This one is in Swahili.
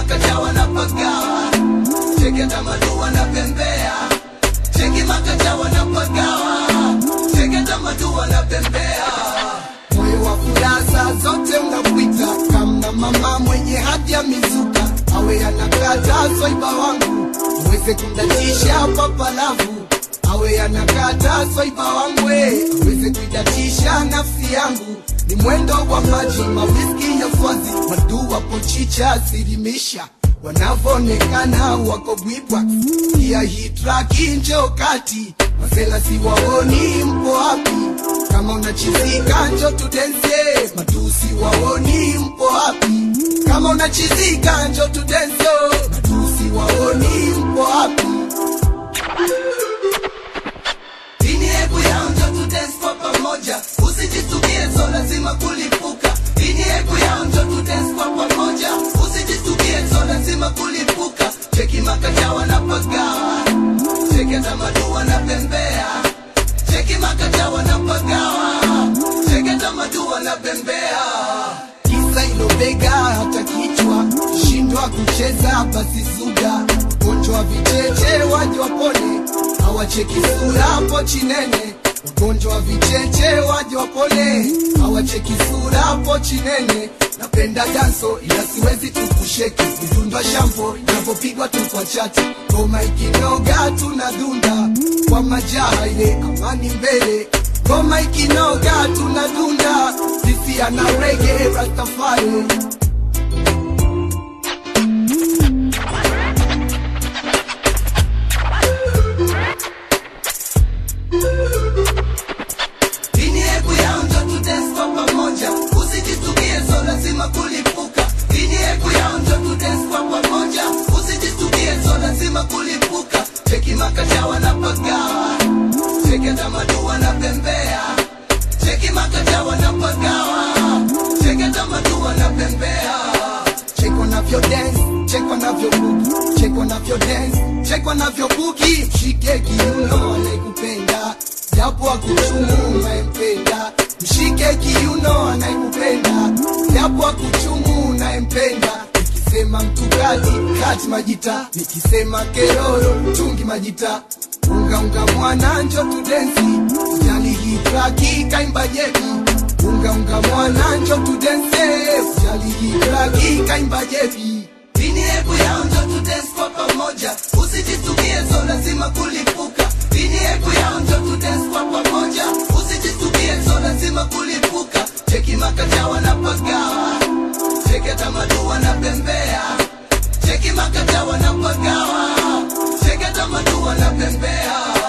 makachawa na pagawa, cheki tamadua na pembea, cheki makachawa na pagawa, cheki tamadua na pembea. Moyo wa furaha zote unakuita, kama mama mwenye hadi ya mizuka, awe anakata swaiba wangu, uweze kumdatisha papalavu. Awe anakata swaiba wangu, uweze kuidatisha nafsi yangu. Ni mwendo wa maji, mawiski ya swazi, madua pochicha sirimisha, wanavonekana wako gwibwa. Kia hii traki njoo kati, masela si waoni mpo hapi. Kama unachizika njoo tudense, matusi waoni mpo hapi. Kama unachizika njoo tudense, matusi waoni mpo hapi. Dini hebu yao njoo tudance kwa pamoja, usijitukie so lazima kulipuka. Dini hebu yao njoo tudance kwa pamoja, usijitukie so lazima kulipuka. Cheki makachawa na pagawa, cheki tamadua na pembea, cheki makachawa na pagawa, cheki tamadua na pembea. Kisa ilo bega hata kichwa, shindwa kucheza basi suga. Ugonjwa vicheche waje wapone, hawacheki sura hapo chinene. Ugonjwa vicheche waje wapone, hawacheki sura hapo chinene. Napenda danso ila siwezi tukusheki, mizundwa shampo inapopigwa tu kwa chati. Ngoma ikinoga tunadunda kwa majaha ile amani mbele. Ngoma ikinoga tunadunda, sisi ana reggae Rastafari. Dini hebu yao njoo tudance kwa pamoja, usijitukie so lazima kulipuka. Dini hebu yao njoo tudance kwa pamoja, usijitukie so lazima kulipuka. Cheki makachawa na pagawa, cheki tamadua na pembea, cheki makachawa na pagawa, cheki tamadua na pembea. Check wanavyo dance, check wanavyo buki, check wanavyo dance, check wanavyo buki. Mshike kiuno anayekupenda, japo akuchumu unayempenda. Mshike kiuno anayekupenda, japo akuchumu unayempenda. Nikisema mtukati, kati majita, nikisema keroro, chungi majita. Unga unga mwana njoo tudensi, jali hii traki kaimba jebi. Unga unga mwana njoo tudense, jali hii traki kaimba jebi. Dini hebu yao njoo tudance kwa pamoja, usijitukie so lazima kulipuka. Dini hebu yao njoo tudance kwa pamoja, usijitukie so lazima kulipuka. Cheki makachawa na pagawa, cheki tamadua na pembea, cheki makachawa na pagawa, cheki tamadua na pembea.